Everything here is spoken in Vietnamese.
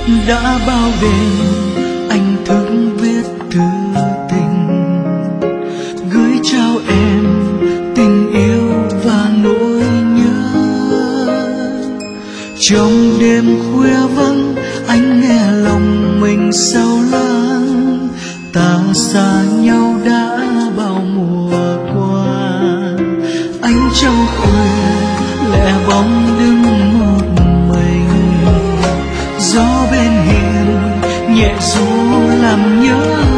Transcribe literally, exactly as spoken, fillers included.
Đã bao đêm anh thức viết thư tình, gửi trao em tình yêu và nỗi nhớ. Trong đêm khuya vắng anh nghe lòng mình sâu lắng, ta xa nhau đã bao mùa qua. Anh trong khuya lẻ bóng đứng một mình, gió bên hiên nhẹ ru làm nhớ